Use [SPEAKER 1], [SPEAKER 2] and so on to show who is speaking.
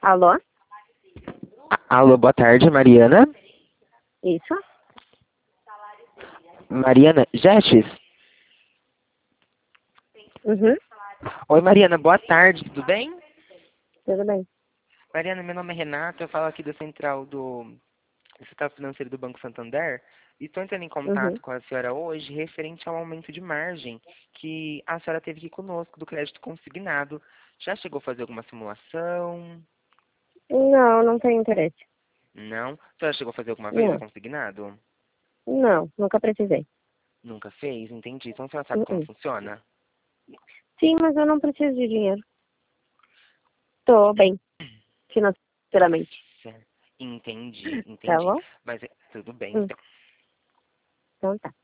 [SPEAKER 1] Alô?
[SPEAKER 2] Alô, boa tarde, Mariana.
[SPEAKER 1] Isso?
[SPEAKER 2] Mariana Gestes?
[SPEAKER 1] Uhum.
[SPEAKER 2] Oi, Mariana, boa tarde, tudo bem?
[SPEAKER 1] Tudo bem.
[SPEAKER 2] Mariana, meu nome é Renato, eu falo aqui do Central Financeiro do Banco Santander e estou entrando em
[SPEAKER 1] Uhum.
[SPEAKER 2] contato com a senhora hoje referente ao aumento de margem que a senhora teve aqui conosco do crédito consignado. Já chegou a fazer alguma simulação?
[SPEAKER 1] Não, não tenho interesse.
[SPEAKER 2] Não? A senhora chegou a fazer alguma vez o
[SPEAKER 1] Não.
[SPEAKER 2] consignado?
[SPEAKER 1] Não, nunca precisei.
[SPEAKER 2] Nunca fez? Entendi. Então a senhora sabe como funciona?
[SPEAKER 1] Sim, mas eu não preciso de dinheiro. Tô bem, financeiramente.
[SPEAKER 2] Certo. Entendi,
[SPEAKER 1] Tá
[SPEAKER 2] entendi.
[SPEAKER 1] bom?
[SPEAKER 2] Mas tudo bem,
[SPEAKER 1] Hum,
[SPEAKER 2] então.
[SPEAKER 1] então tá.